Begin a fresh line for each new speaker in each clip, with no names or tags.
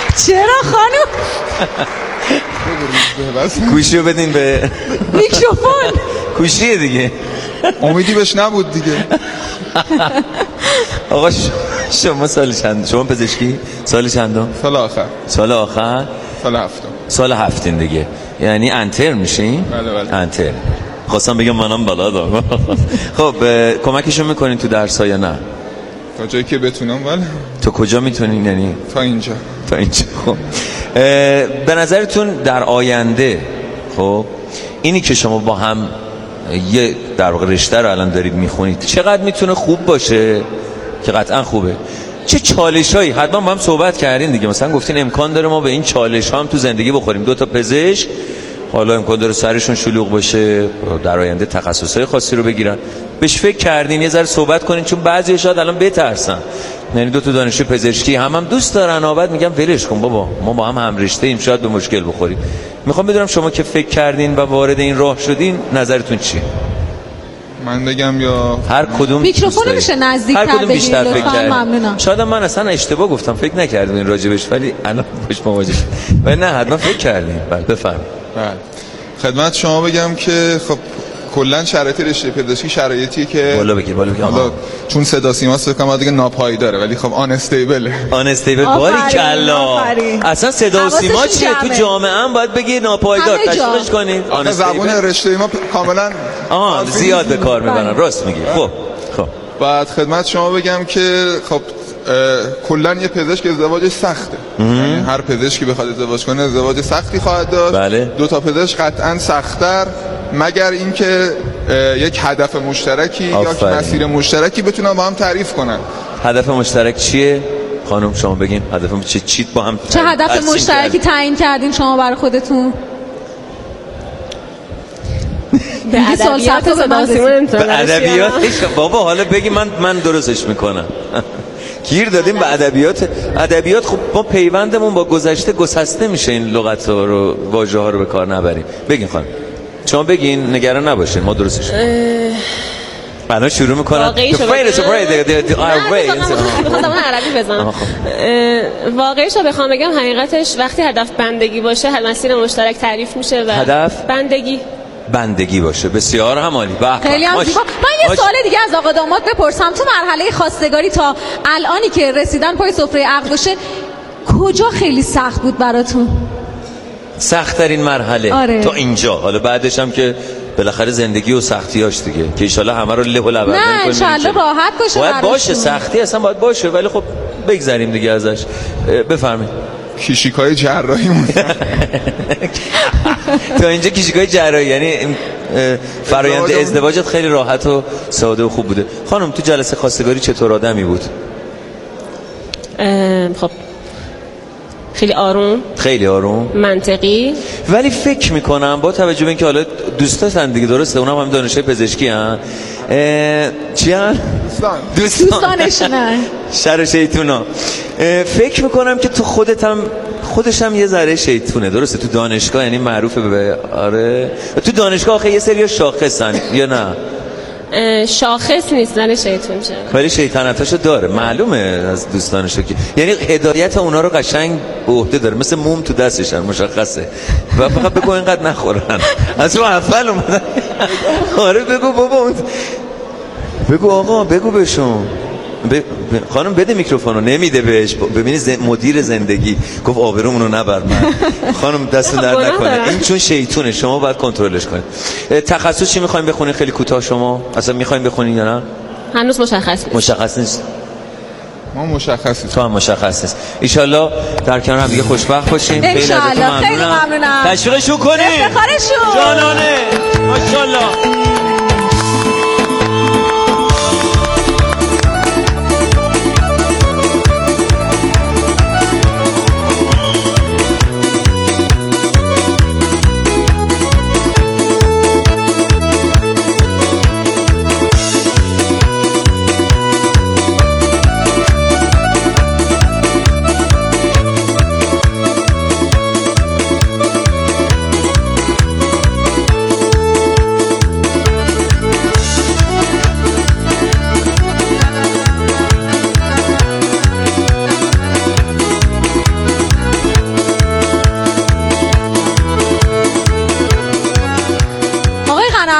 چرا خانم؟
گوشی رو بدین به
میکروفون.
گوشیه دیگه،
امیدی بهش نبود دیگه.
آقا شما سال چند؟ شما پزشکی سال چندم؟
سال آخر.
سال آخر؟
سال هفتم.
سال هفتین دیگه، یعنی انتر میشین؟
بله بله.
انتر. خواستم بگم منم بلدم. خب کمکشون میکنین تو درس ها یا نه؟
تا جایی که بتونم. ولی
تو کجا میتونین؟ یعنی
تا اینجا.
تا اینجا. خب به نظرتون در آینده خب اینی که شما با هم یه در واقع رشته رو الان دارید میخونید چقدر میتونه خوب باشه؟ که قطعا خوبه. چه چالشایی؟ حتما با هم صحبت کردین دیگه، مثلا گفتین امکان داره ما به این چالش ها هم تو زندگی بخوریم. 2 تا پزشک حالا امکان داره سرشون شلوغ باشه، در آینده تخصصهای خاصی رو بگیرن. بهش فکر کردین؟ یه ذره صحبت کنین، چون بعضی شاید الان بترسن. یعنی 2 تا دانشجو پزشکی هم دوست دارن، بعد میگم ولش کن بابا، ما با هم رشته ایم، شاید به مشکل بخوریم. میخوام بدونم شما که فکر کردین و وارد این راه شدین نظرتون چیه؟
من بگم یا
هر کدوم؟
میکروفون میشه نزدیک‌تر
بگیرید
بیشتر فکر
کردین.
ممنونم.
شاید من اصلا اشتباه گفتم، فکر نکردم این راجبش، ولی الان باش مواجه شدم. ولی نه حتما فکر کردین. بله بفرمایید.
بله. خدمت شما بگم که خب کلا شرایط رشته پزشکی شرایطیه که
بالا بگیر
حالا چون صدا سیما فکر دیگه ناپایداره، ولی خب آن استیبل
باریکلا. اصلا صدا و سیما چیه؟ تو جامعه هم باید بگی ناپایدار، تشویقش کنید.
آن زبون رشته ما کاملا
زیاد به کار میبرن. راست میگی. خب
بعد خدمت شما بگم که خب کلا یه پزشک ازدواج سخته. یعنی هر پزشکی بخواد ازدواج کنه ازدواج سختی خواهد داشت.
بله.
2 تا پزشک قطعا سخت‌تر، مگر اینکه یک هدف مشترکی یا که مسیر مشترکی بتونن با هم تعریف کنن.
هدف مشترک چیه خانم؟ شما بگین هدف چی با هم؟
چه هدف مشترکی تعیین کردین شما برای خودتون؟
به
ادبیاتش بابا حالا بگی من درستش میکنم. گیر دادیم به ادبیات. خب ما پیوندمون با گذشته گسسته میشه، این لغت ها رو واژه ها رو به کار نبریم. بگین خانم، شما بگین، نگران نباشین، ما درستش من شروع میکنم.
واقعیشو بخوام بگم حقیقتش وقتی هدف بندگی باشه مسیر مشترک تعریف میشه و
هدف بندگی باشه. بسیار همالی.
خیلی هم زیبا. من یه سوال دیگه از آقا داماد بپرسم. تو مرحله خواستگاری تا الانی که رسیدن پای سفره عقد باشه کجا خیلی سخت بود براتون؟
سخت ترین مرحله؟
آره.
تا اینجا. حالا بعدش هم که بالاخره زندگی و سختیاش دیگه که ان شاءالله همه رو له و لورده
کنیم. نه ان شاءالله راحت باشه.
باید باشه، سختی اصلا باید باشه، ولی خب بگذریم دیگه ازش. بفرمایید.
کیشیکای جراحی
تا اینجا کیشیکای جراحی، یعنی فرایند ازدواجت خیلی راحت و ساده و خوب بوده. خانم تو جلسه خواستگاری چطور آدمی بود؟
خب خیلی آروم
منطقی، ولی فکر میکنم با توجه به اینکه حالا دوستان دیگه، درسته اونم هم دانشجوی پزشکی هن، چی هن؟
دوستانشونه
شر شیطونا. فکر میکنم که تو خودش هم یه ذره شیطونه، درسته؟ تو دانشگاه یعنی معروفه به آره تو دانشگاه آخه یه سری شاخصن یا نه؟
شاخص نیستن شیطون چه،
ولی شیطنتاشو داره، معلومه از دوستانشو که یعنی هدایت اونا رو قشنگ به عهده داره، مثل موم تو دستشن، مشخصه. و فقط بگو اینقدر نخورن از اون اول اومدن. آره بگو بابا، بگو آقا، بگو بهشون. خانم بده میکروفونو، نمیده بهش. ببینید مدیر زندگی گفت آبرومونو نبر. من خانم دستتون درد نکنه، این چون شیطونه، شما باید کنترلش کنید. تخصص چی میخواین بخونین؟ خیلی کوتاه شما اصلا میخواین بخونین یا نه؟
هنوز مشخص نیست.
ما مشخصی
تو هم مشخص نیست. ان در کنار هم دیگه خوشبخت باشین.
خیلی ممنونم.
تشویقشون کنین.
افتخارشون.
جانانه. ماشاءالله.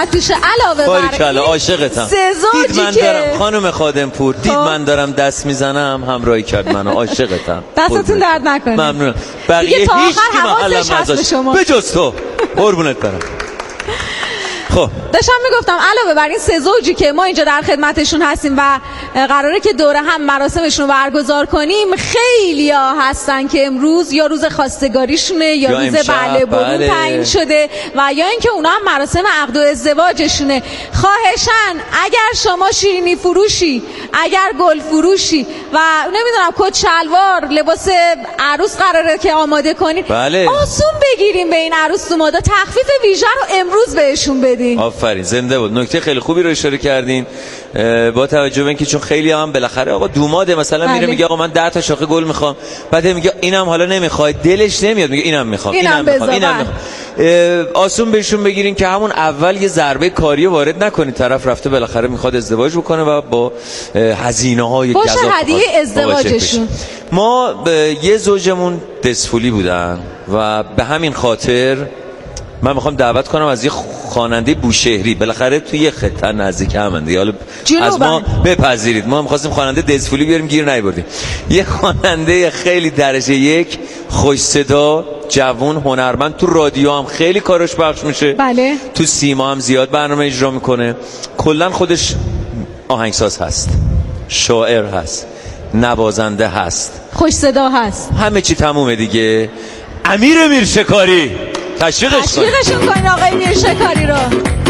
چند پیش علاوه بر این
عاشقتم.
سزاجی
من
که
دارم خانم خادم پور دید من دارم دست میزنم همراهی کرد منو. عاشقتم.
دستتون درد نکنه.
ممنونم. بقیه هیچ کی محلم نذاشت به جز تو. قربونت برم. خب
داشتم میگفتم علاوه بر این سه زوجی که ما اینجا در خدمتشون هستیم و قراره که دوره هم مراسمشون رو برگزار کنیم، خیلی ها هستن که امروز یا روز خواستگاریشونه یا روز بله برون تعیین شده و یا اینکه اونا هم مراسم عقد و ازدواجشونه. خواهشن اگر شما شیرینی فروشی، اگر گل فروشی و نمیدونم کت شلوار لباس عروس قراره که آماده کنین، آسون بگیریم به این عروس دومادا، تخفیف ویژه رو امروز بهشون بدیم.
آفرین، زنده بود. نکته خیلی خوبی رو اشاره کردین با توجه به اینکه چون خیلی هم بالاخره آقا دوماده مثلا میره میگه آقا من 10 تا شاخه گل میخوام، بعد میگه اینم حالا نمیخواد، دلش نمیاد میگه اینم میخوام، اینم میخوام. آسون بهشون بگیرین که همون اول یه ضربه کاری وارد نکنید، طرف رفته بالاخره میخواد ازدواج بکنه و با هزینه‌های
باشه هدیه ازدواجشون.
ما یه زوجمون دسفولی بودن و به همین خاطر من میخوام دعوت کنم از یه خواننده بوشهری، بالاخره توی یه خطه نزدیک هم دیگه، حالا از ما بپذیرید ما می‌خواستیم خواننده دسفولی بیاریم گیر نیاوردیم. یه خواننده خیلی درجه یک، خوش صدا، جوان، هنرمند، تو رادیو هم خیلی کارش پخش میشه،
بله.
تو سیما هم زیاد برنامه اجرا میکنه، کلا خودش آهنگساز هست، شاعر هست، نوازنده هست،
خوش صدا هست،
همه چی تمومه دیگه. امیر میرشکاری
تشویقشون کنین آقای میرشکاری رو.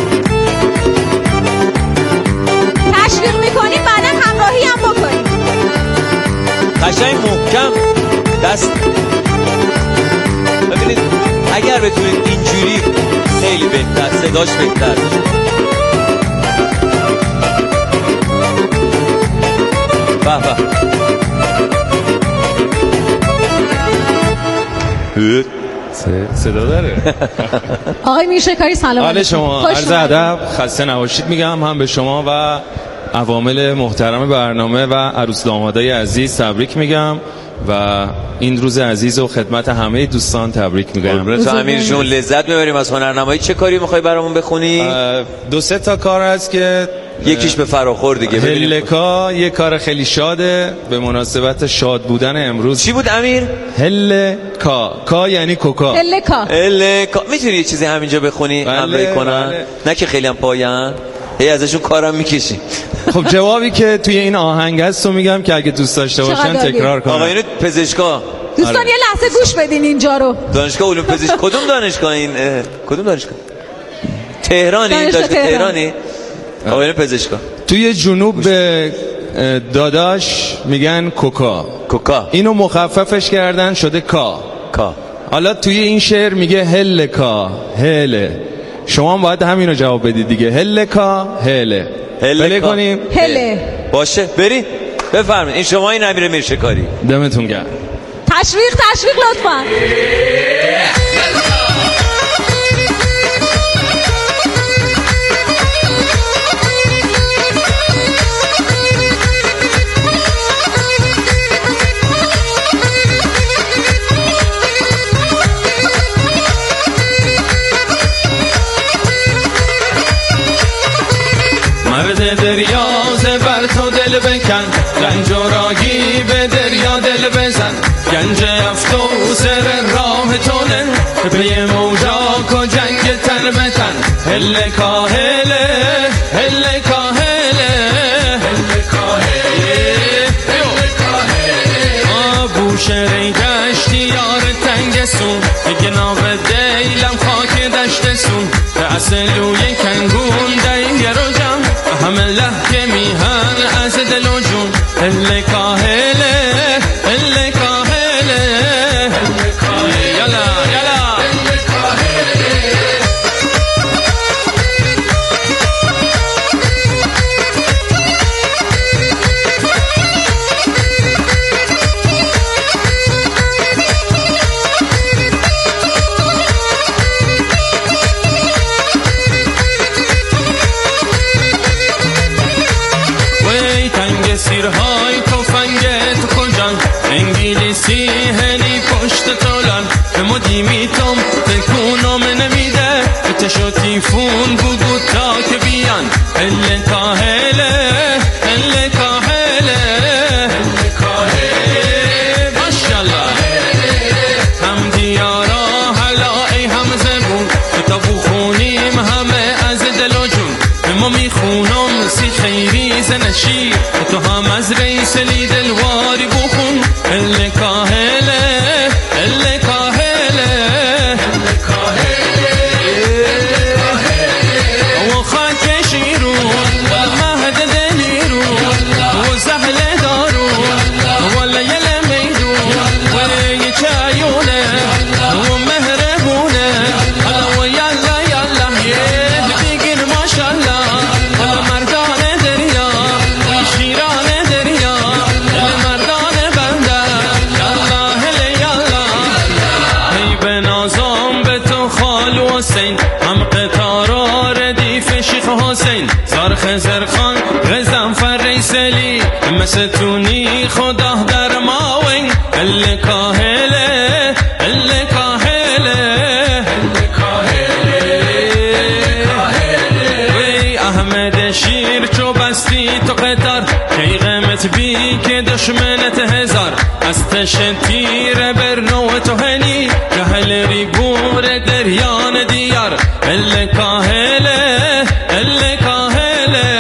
تشویق میکنیم بعدن همراهی هم بکنیم.
قشنگ محکم دست. ببینید اگر بتونید اینجوری خیلی بهتر، صداش بهتر میشه. به
صدا داره.
آقای میرشکاری سلام
علیکم. شما عرض ادب، خسته نباشید میگم هم به شما و عوامل محترم برنامه و عروس دامادای عزیز تبریک میگم و این روز عزیز و خدمت همه دوستان تبریک میگم.
تو امیر جون لذت میبریم از هنرنمایی. چه کاری میخوای برامون بخونی؟
2-3 تا کار هست که
یکیش به فراخور دیگه.
هلکا یه کار خیلی شاده به مناسبت شاد بودن امروز.
چی بود امیر؟
هلکا، کا یعنی کوکا.
هلکا. میتونی یه چیزی همینجا بخونی؟ همراهی کنن؟ نه که خیلی هم پایان هی ازشون کارم میکشی.
خب جوابی که توی این آهنگ هست رو میگم که اگه دوست داشته باشن تکرار کنن.
آقایون پزشکا
دوستان یه لحظه گوش بدین اینجا رو.
دانشگاه علوم پزشکی کدوم دانشگاه این؟ کدوم دانشگاه؟ تهرانی؟ دانشگاه تهرانی؟ آقایون پزشکا
توی جنوب به داداش میگن کوکا. اینو مخففش کردن شده کا. حالا توی این شعر میگه هلکا، هله. شما هم باید همینو جواب بدید دیگه. هلکا، هله. بله کنیم؟
هله.
باشه برید بفرمایید. این شما این امیر میرشکاری.
دمتون گرم.
تشویق لطفا.
مرد دریازه بر تو دل بکن، رنج و راگی به دریا دل بزن، گنج افسوس راه تونه پی موجاک و جنگ تن به تن. هله کاهله، هله کاهله، هله کاهله، بوشهری گشتی یار تنگ سون، گناب دیلم خاک دشت سون، به اصلوی کنگون دیر و جم، همه لحکه میهن از دل و جون. هله کاهله، هله کاهله، هله کاهله، یلا یلا، هله کاهله. سیرهای توفنگ تو کجان، انگلیسی هلی پشت تولان، به مدیمی تم تکونم نمیده، اتشو تیفون بگو تا نشی تو هم از رئیس لیدلواری بخون ال کاهله ال کاهله و خاک شیرون مهد دلیرون و زهل دارون و لیل میدون و یه چایونه و مهربونه و یلا یلا دیگین ماشالله مردان دریا شیران دریا مردان بنده یلا هل یلا ای به نازم به تو خالو حسین هم قطارا ردیف شیخ حسین زرخ زرخان غزنفر ریسلی مثل تونی خدا در ماوین ال کاهله ال کاهله وی احمد شیر چو بستی تو قطار کی قیمت بی که دشمنت هزار از تش تیر برنو تو هنی جهل ریگور دریان دیار ال کاهله ال کاهله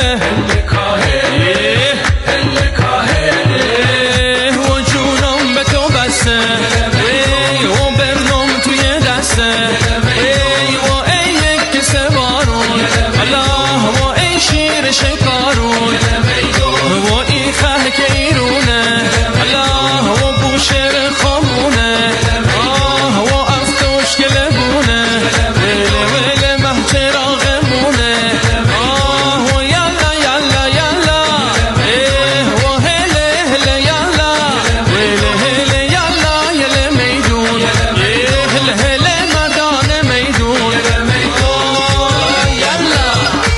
و جونم به تو بسته و برنم توی دسته و ای یک کس بارون الله و ای شیر شکارون و ای خه که ایرونه الله و بوشر خامونه و افتوش که لبونه ویل محچرا غمونه و یلا یلا یلا و هل هل یلا ویل هل یلا یل میدون هل هل مردان میدون یلا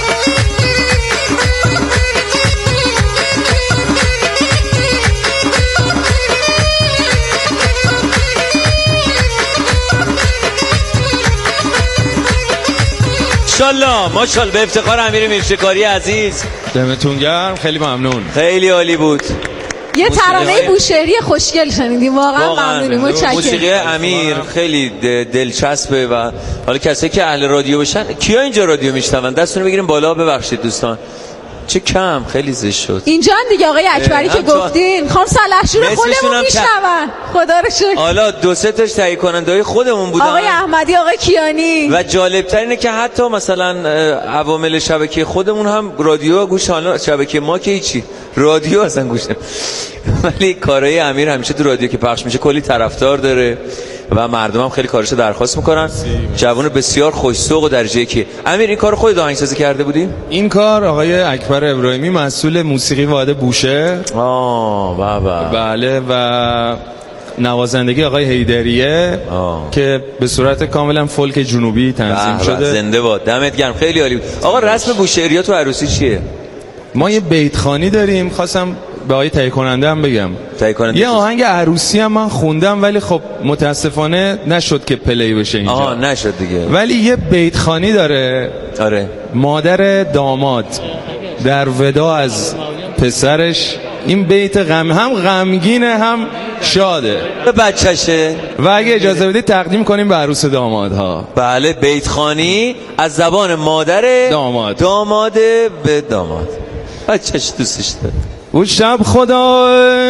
ماشاءالله ماشاءالله به افتخار امیر میرشکاری عزیز.
دمتون گرم، خیلی ممنون.
خیلی عالی بود.
یه ترانه بوشهری خوشگل شنیدیم، واقعا ممنونیم. متشکرم.
موسیقی امیر خیلی دلچسبه و حالا کسایی که اهل رادیو بشن، کیا اینجا رادیو میشنون دستتون رو بگیریم بالا. ببخشید دوستان چه کم، خیلی زشت شد.
اینجا دیگه آقای اکبری که گفتین خانم سلحشور خودمون میشنون، خدا رو شکر.
حالا دو سه تاش تهیه کننده‌های خودمون بودن،
آقای احمدی، آقای کیانی.
و جالب‌تر اینه که حتی مثلا عوامل شبکه خودمون هم رادیو گوش، حالا شبکه ما که هیچی، رادیو اصلا گوش نمی‌کنه. ولی کارهای امیر همیشه تو رادیو که پخش میشه کلی طرفدار داره و مردم هم خیلی کارش درخواست میکنن. جوان بسیار خوش‌ذوق و درجه یکی. امیر این کار خودت آهنگسازی کرده بودی؟
این کار آقای اکبر ابراهیمی مسئول موسیقی واحد بوشهر. بله، و نوازندگی آقای حیدریه که به صورت کاملا فولک جنوبی تنظیم شده.
زنده باد، دمت گرم، خیلی عالی بود. آقا رسم بوشهری‌ها تو عروسی چیه؟
ما یه بیتخوانی داریم، خواستم به آقای تهیه کننده هم بگم. یه آهنگ عروسی هم من خوندم ولی خب متاسفانه نشد که پلی بشه اینجا.
نشد دیگه.
ولی یه بیتخوانی داره.
آره.
مادر داماد در ودا از پسرش این بیت هم غمگینه هم شاده
به بچهشه،
و اگه اجازه بدید تقدیم کنیم به عروس دامادها.
بله، بیتخوانی از زبان مادر داماد به داماد. بچهش دوستش داره.
اون شب خدا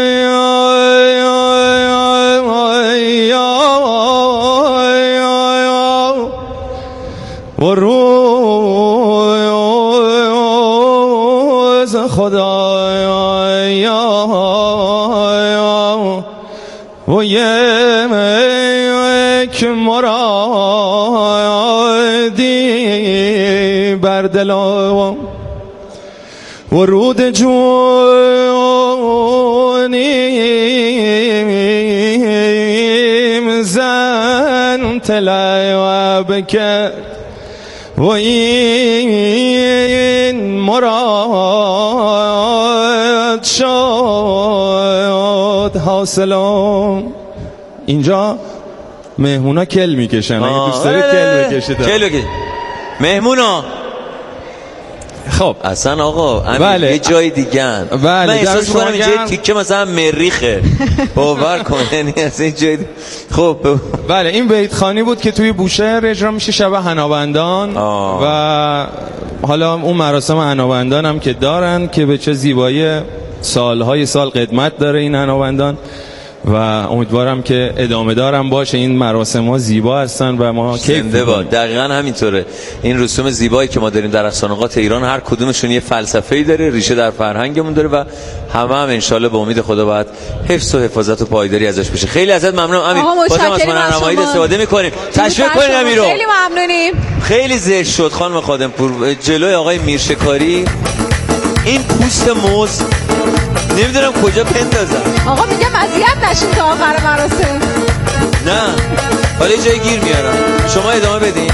و روز خدا و یک مرادی بر دلم و رود جونیم زن تلعب کرد و این مراد شد حاصلم. اینجا مهمونا کل میکشن، اگه دوست دارید کل بکشید.
مهمونا
خب
اصلا آقا
بله.
یه جای دیگه
بله.
من احساس میکنم اینجا تیکه مثلا مریخه باور کن، یعنی از این جای خب
بله این بیت خانی بود که توی بوشهر اجرا میشه شب حنابندان و حالا اون مراسم حنابندان هم که دارن که به چه زیبایی سالهای سال قدمت داره این حنابندان و امیدوارم که ادامه دارم باشه. این مراسم ها زیبا هستن و ما کیف می‌کنیم.
دقیقاً همینطوره. این رسوم زیبایی که ما داریم در اقصانقاط ایران هر کدومشون یه فلسفه‌ای داره، ریشه در فرهنگمون داره و همه هم انشالله به امید خدا باید حفظ و حفاظت و پایداری ازش بشه. خیلی ازت ممنونم امیر. بازم از راهنمایی استفاده می‌کنیم. تشویق کنید امیر رو.
خیلی ممنونیم.
خیلی زشت شد خانم خادمپور جلوی آقای میرشکاری این پوست موز نمیدونم کجا بندازم.
آقا میگم اذیت نشین تا آخر مراسم.
نه حالا جای گیر میارم، شما ادامه بدین.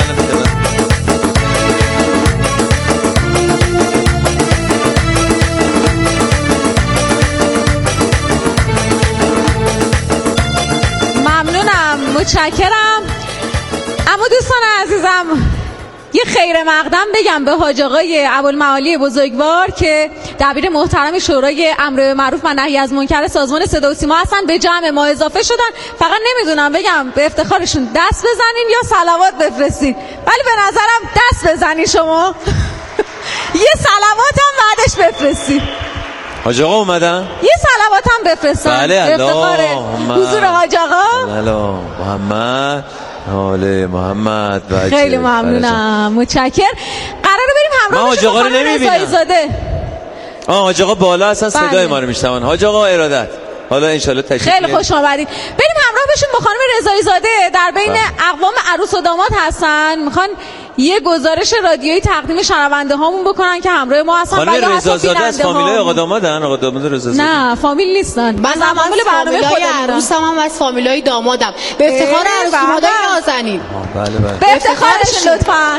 ممنونم، متشکرم. اما دوستان عزیزم یه خیر مقدم بگم به حاج آقای ابوالمعالی بزرگوار که دبیر محترم شورای امر به معروف و نهی از منکر سازمان صدا و سیما هستن، به جمع ما اضافه شدن. فقط نمیدونم بگم به افتخارشون دست بزنین یا صلوات بفرستین، ولی به نظرم دست بزنین شما یه صلوات هم بعدش بفرستین.
حاج آقا اومدن؟
یه صلوات هم بفرستن.
بله
افتخار حضور حاج آقا.
بله محمد آله محمد.
خیلی ممنونم، متشکر. قراره بریم همراه
حاج آقا رو نمیبینم. حاج آقا بالا هستن صدای ما رو میشنون. حاج آقا ارادت. حالا انشالله تشریف
خیلی خوش آمدید. بریم همراه بشیم با خانم رضایی زاده، در بین اقوام عروس و داماد هستن، میخوان یه گزارش رادیویی تقدیم شنونده هامون بکنن که همراه ما هستن.
خانم رضایی زاده از فامیلای آقا دامادن؟ آقا داماد رضایی زاده
نه فامیل نیستن.
من هم از فامیلای عروسم هم از فامیلای دامادم. به افتخار عروس دامادای نازنین.
بله بله.
به افتخارشون لطفاً.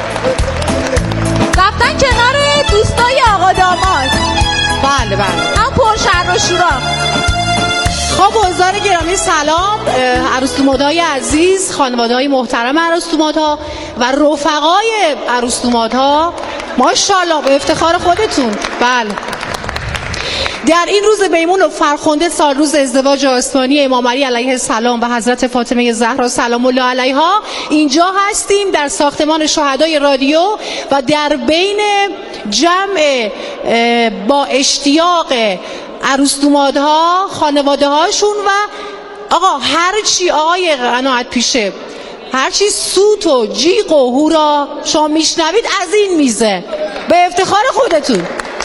رفتن کنار دوستای آقا داماد.
بله بله.
هم پرشر و شورا.
خب حضار گرامی سلام، عروس دامادای عزیز، خانواده‌های محترم عروس دامادها و رفقای عروس دامادها، ماشاءالله به افتخار خودتون. بله. در این روز میمون و فرخنده سال روز ازدواج آسمانی امام علی علیه السلام و حضرت فاطمه زهرا سلام الله علیها اینجا هستیم در ساختمان شهدای رادیو و در بین جمع با اشتیاق عروس دامادها، خانواده هاشون و آقا هرچی آقای قناعت پیشه، هرچی سوت و جیغ و هورا شما میشنوید از این میزه به افتخار خودتون.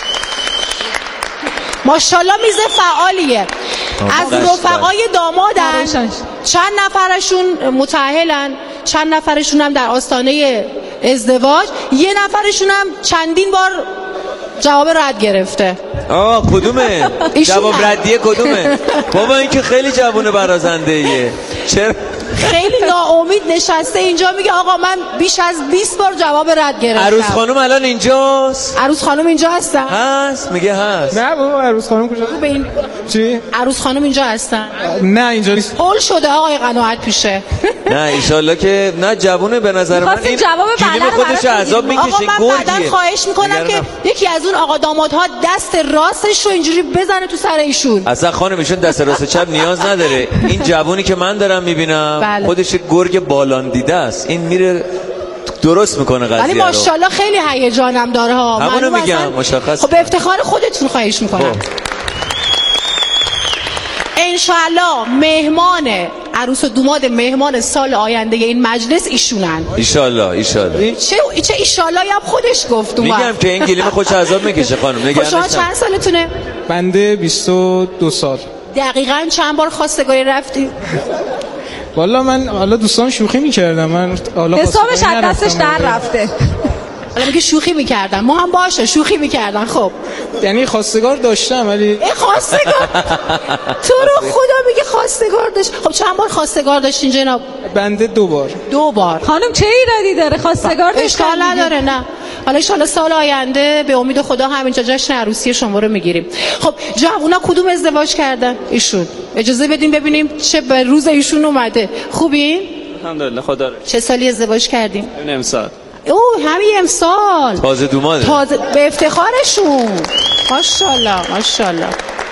ماشاءالله میز فعالیه. از رفقای دامادن چند نفرشون متأهلن، چند نفرشون هم در آستانه ازدواج، یه نفرشون هم چندین بار جواب رد گرفته.
کدومه؟ جواب ردیه کدومه؟ بابا این که خیلی جوونه برازنده ایه. چرا؟
خیلی ناامید نشسته اینجا میگه آقا من بیش از 20 بار جواب رد گرفتم.
عروس خانم الان اینجاست؟
عروس خانم اینجا هستن؟
هست؟ میگه هست.
نه بابا عروس خانم کجا؟ چی؟
عروس خانم اینجا هستن؟
نه اینجا نیست.
هول شده آقای قناعت پیشه.
نه انشالله که نه جوونه به نظر من این کلیم خودش عذاب میکشه.
آقا من بعداً خواهش میکنم که یکی از اون آقا دامادها دست راستش رو اینجوری بزنه تو سر ایشون.
اصلا خانم ایشون دست راست چپ نیاز نداره. این جوونی که من دارم میبینم خودش گرگ بالان دیده است، این میره درست میکنه قضیه رو.
ولی ماشاءالله خیلی هیجانم داره ها.
همونو میگم مشخص.
خب به افتخار خودتون خواهش میکنم. انشالله مهمان عروس و داماد مهمان سال آینده این مجلس ایشونن.
ایشالله
چه ایشالله هم خودش گفت.
میگم که این گلیم خودش عذاب میکشه خانم. نگران
شما چند سالتونه؟
بنده 22 سال.
دقیقاً چند بار خواستگاری رفتی؟
والا من حالا دوستان شوخی میکردم، من حالا
حسابش از دستش در رفته.
حالا میگه شوخی میکردن، ما هم باشه شوخی میکردن. خب
یعنی خواستگار داشتم ولی
خواستگار تو رو خدا میگه خواستگار داشت. خب چند بار خواستگار داشتین جناب؟
بنده 2 بار.
2 بار.
خانم چه ایرادی داره؟ خواستگار داشت
اشکال نداره. نه حالا ان شاءالله سال آینده به امید خدا همینجا جشن عروسی شما رو میگیریم. خب جوونا کدوم ازدواج کردن؟ ایشون. اجازه بدین ببینیم چه به روز ایشون اومده. خوبین؟
الحمدلله خدا رو.
چه سالی ازدواج کردین؟
امسال.
او همین امسال
تازه دوماده،
تازه به افتخارشون. ماشاءالله ماشاءالله.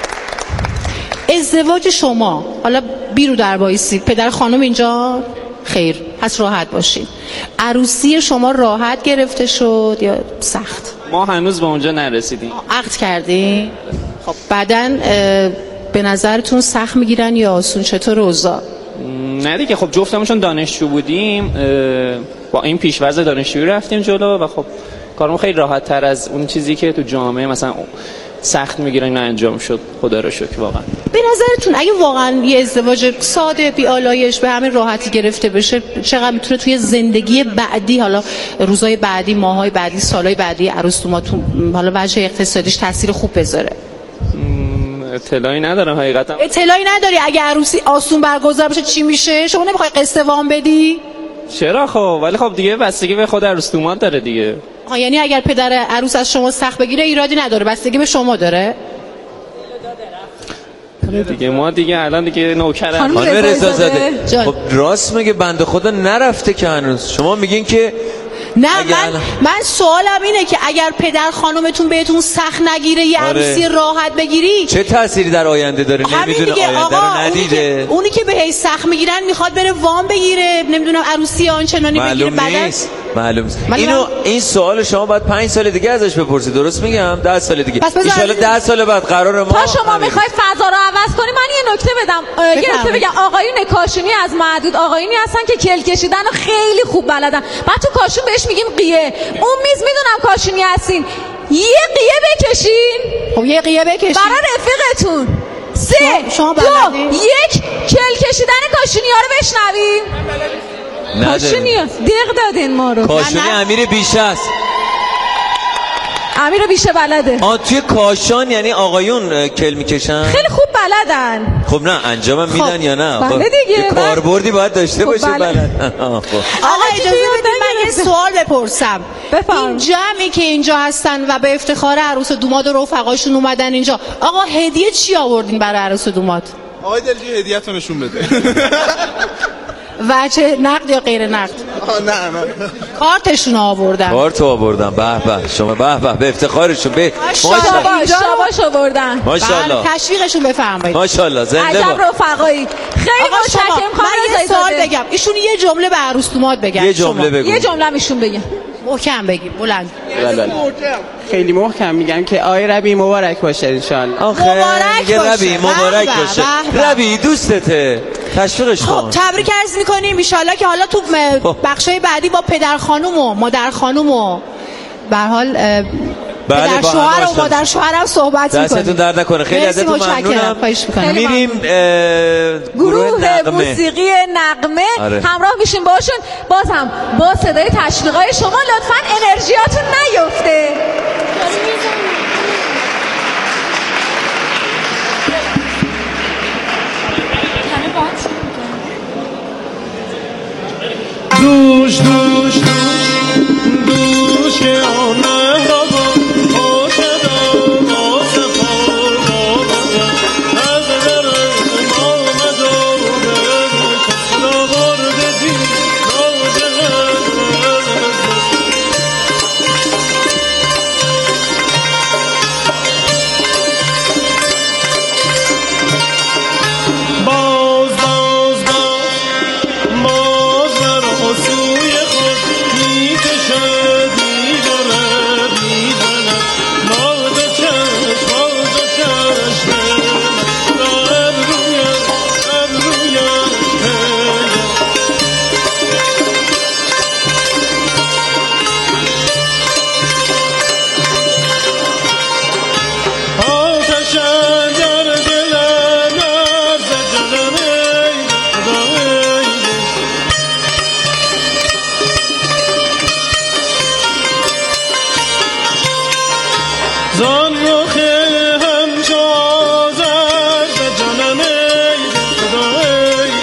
ازدواج شما حالا بیرو در بایستی، پدر خانم اینجا خیر پس راحت باشید. عروسی شما راحت گرفته شد یا سخت؟
ما هنوز به اونجا نرسیدیم.
عقد کردی؟ خب بعدن به نظرتون سخت میگیرن یا آسون؟ چطور اوضاع؟
نه دیگه خب جفتمون دانشجو بودیم، با این پیش‌ورز دانشجویی رفتیم جلو و خب کارمون خیلی راحت تر از اون چیزی که تو جامعه مثلا سخت میگیرن انجام شد. خدا رو شکر. واقعا
به نظرتون اگه واقعا یه ازدواج ساده بی آلایش به همین راحتی گرفته بشه چقدر میتونه توی زندگی بعدی، حالا روزهای بعدی، ماهای بعدی، سالهای بعدی عروس‌دوماتون حالا وجه اقتصادیش تاثیر خوب بذاره؟
اطلاعی ندارم حقیقتا.
اطلاعی نداری اگه عروسی آسون برگزار بشه چی میشه؟ شما نمیخوای قسط وام بدی؟
چرا خب؟ ولی خب دیگه بستگی به خود عروس‌دومات داره دیگه.
یعنی اگر پدر عروس از شما سخت بگیره ایرادی نداره، بستگی به شما داره؟
دیگه ما دیگه الان دیگه نوکرم.
خانم رضازاده خب راست میگه بنده خدا نرفته که هنوز. شما میگین که
نه من سوالم اینه که اگر پدر خانومتون بهتون سخت نگیره یه عروسی راحت بگیری
چه تأثیری در آینده داره؟ نمیدونه آینده رو ندیده.
اونی که بهش سخت میگیرن میخواد بره وام بگیره، نمیدونم عروسی آنچنانی بگیره.
معلوم نیست. این سوال شما باید 5 سال دیگه ازش بپرسید. درست میگم؟ 10 سال دیگه. ان شاءالله 10 سال بعد قرار ما
تا شما میخوای فضا رو عوض کنی. من یه نکته بگم آقایون کاشونی از معدود آقایونی هستن که کل کشیدن و خیلی خوب بلدن. بعد تو کاشون بهش میگیم قیه. اون میز میدونم کاشونی هستین، یه قیه بکشین.
خب یه قیه بکشین
برای رفیقتون. 3
شما
2 1 کل کشیدن کاشونی‌ها رو بشنویم. کاشونی دق دادین ما رو.
کاشونی امیر بیشه است.
امیر بیشه بلده.
توی کاشان یعنی آقایون کل میکشن؟
خیلی خوب بلدن.
خب نه انجامم میدن یا نه؟
بله دیگه.
کاربردی باید داشته باشه. بلد.
آقا اجازه بدید من یه سوال بپرسم. این جمعی که اینجا هستن و به افتخار عروس و دوماد و رفقاشون اومدن اینجا، آقا هدیه چی آوردین برای عروس و دوماد؟
آقای دلجوی هدیه‌تون نشون بده.
وجه نقد یا غیر نقد؟
نه
کارتشون آوردن.
کارت آوردن. به شما به افتخارشون.
شاباش آوردن.
ماشاءالله.
تشویقشون بفرمایید.
ماشاءالله. زنده
عجب رفقایی. خیلی متشکرم.
من یه سوال بگم. ایشون یه جمله به عروس دوماد بگن.
یه جمله بگو.
یه جمله ایشون بگن.
محکم بگیم. بلند.
خیلی محکم میگم که آی ربی مبارک باشه ان شاءالله.
مبارک باشه.
ربی مبارک باشه. ربی دوستته. تشویقش کن.
تبریک عرض می‌کنیم ان شاءالله که حالا تو بخشای بعدی با پدر خانم و مادر خانم و به هر حال پدر شوهر و مادر شوهر هم صحبت می‌کنیم.
دستتون درد نکنه. خیلی ازتون ممنونم. میریم
گروه موسیقی نغمه همراه میشیم باشون. بازم با صدای تشویقای شما لطفاً انرژیاتون نیفته.
دوش دوش دوش دوش که آمد بابا آشدم آسفار آمدم از درم آمد آمدش خدا برده دید زان رخ همچو آذر به جانم ای خدا ای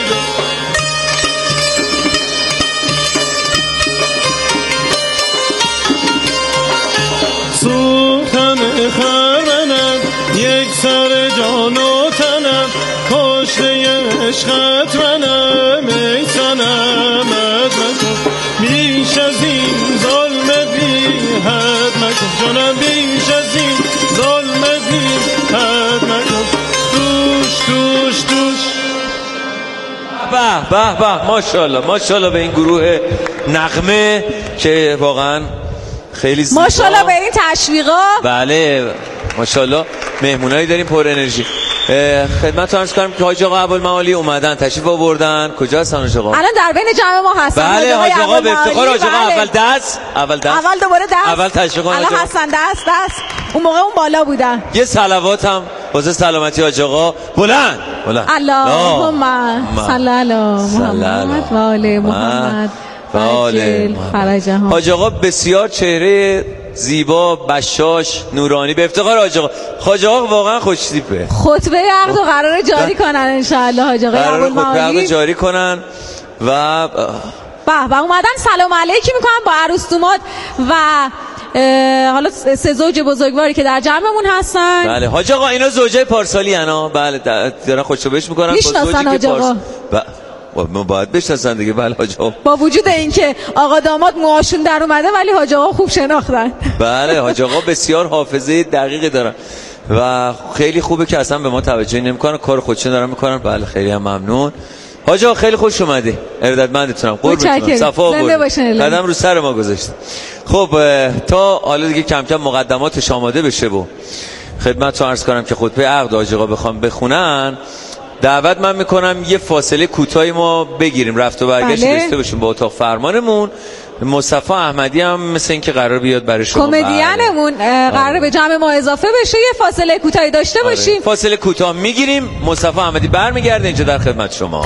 سوختن خرمنم یک سر جان و تنم کشته عشقت منم ای سنم از من بیش از این زار جون بیش از این ظلم بی حد نکن توش
به ماشاءالله ماشاءالله به این گروه نغمه که واقعا خیلی زیبا.
ماشاءالله به این تشویقا.
بله ماشاءالله مهمونایی داریم پر انرژی. خدمت عرض کنم که حاج آقا ابوالمعالی اومدن تشریف آوردن. کجا هستن حاج آقا؟
الان در بین جمع ما هستن.
بله حاج آقا به افتخار حاج آقا اول
دوباره دست
اول تشریف کنن.
الان هستن دست اون موقع اون بالا بودن.
یه صلوات هم واسه سلامتی حاج آقا. بلند
اللهم صل علی محمد و آل محمد عجل فرجهم.
حاج آقا بسیار چهره زیبا بشاش نورانی به افتخار حاج آقا. حاج آقا واقعا خوش تیپه.
خطبه عقد رو قراره جاری کنن ان شاء الله. حاج آقا ابوالمعالی
خطبه عقد جاری کنن و
اومدن سلام علیکی میکنن با عروس دوماد و حالا سه زوج بزرگواری که در جمعمون هستن.
بله حاج آقا اینا زوجای پارسالی انا. بله دارن خوشبش میکنن.
میشناسن حاج آقا.
ما باید بشناسن دیگه. بله حاج آقا
با وجود اینکه آقا داماد موهاشون در اومده ولی حاج آقا خوب شناختن.
بله حاج آقا بسیار حافظه دقیقی دارن و خیلی خوبه که اصلا به ما توجه نمیکنن، کار خودشون دارن میکنن. بله خیلی هم ممنون حاج آقا. خیلی خوش اومدی. ارادتمندتونم. قربونتون. صفا آوردید. قدم رو سر ما گذاشتید. خب تا حالا دیگه کم کم مقدماتش آماده بشه و خدمتتون عرض کنم که خطبه عقد حاج آقا بخوام بخونن، دعوت من میکنم یه فاصله کوتاهی ما بگیریم، رفت و برگشت داشته باشیم با اتاق فرمانمون. مصطفی احمدی هم مثل این که قرار بیاد برای شما
کمدینمون قرار به جمع ما اضافه بشه. یه فاصله کوتاهی داشته باشیم.
فاصله کوتاه میگیریم. مصطفی احمدی برمیگرده اینجا در خدمت شما.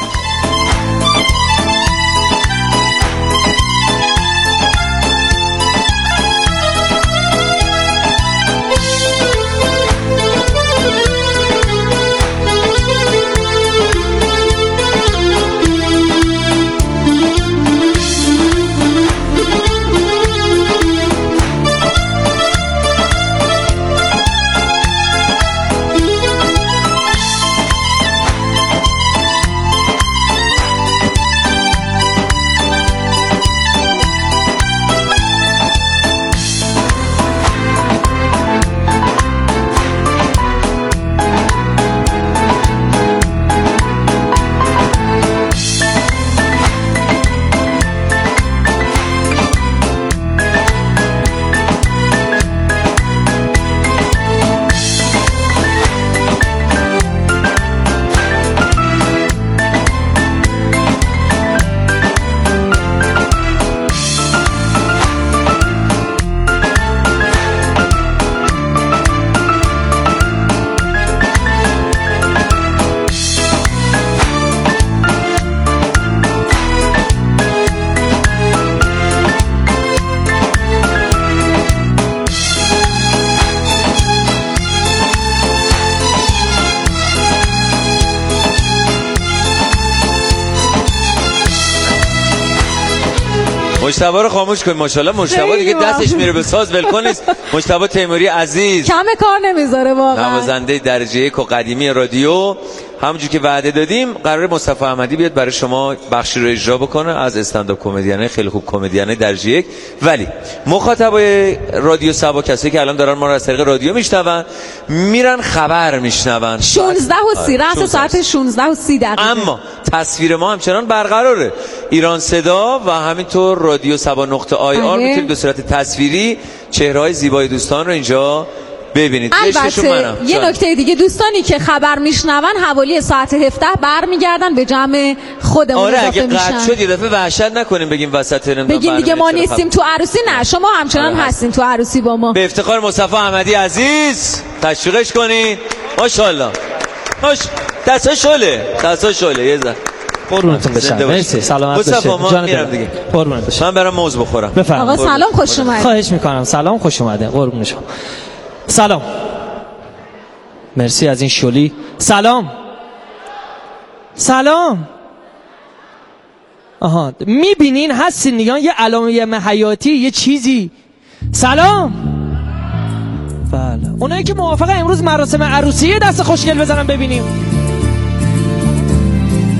مجتبی رو خاموش کن. ماشاءالله مجتبی دیگه دستش میره به ساز ولکن نیست. مجتبی تیموری عزیز
کم کار نمیذاره واقعا.
نوازنده درجه 1 و قدیمی رادیو. همونجوری که وعده دادیم قرار مصطفی احمدی بیاد برای شما بخشی رو اجرا بکنه از استندآپ کمدینای خیلی خوب، کمدینای درجه 1. ولی مخاطبای رادیو سبا، کسایی که الان دارن ما رو از طریق رادیو میشنون، میرن خبر میشنون
16:30 ساعت 16:30.
اما تصویر ما همچنان برقراره. ایران صدا و همینطور رادیو سبا نقطه IR میتونید به صورت تصویری چهره‌های زیبای دوستان رو اینجا ببینید.
البته یه نکته دیگه، دوستانی که خبر میشنون حوالی ساعت 17 برمیگردن به جمع خودمون.
آره اگه قطع شد یه دفعه وحشت نکنیم بگیم وسط
بگیم دیگه ما نیستیم تو عروسی. نه شما همچنان هستین تو عروسی با ما.
به افتخار مصطفی احمدی عزیز تشویقش کنین. ماشاءالله. دستا شله یه ذره.
قربونتون بشم. مرسی. سلامت باشید.
جان میرم دیگه.
قربونت بشم.
من برم موز بخورم.
آقا
سلام خوش اومدید.
خواهش میکنم. سلام خوش اومده. قربون شما. سلام. مرسی از این شلی. سلام. آها میبینین هستین نگاه یه علامه حیاتی یه چیزی. سلام. بله اونایی که موافقه امروز مراسم عروسی دست خوشگل بزنن ببینیم.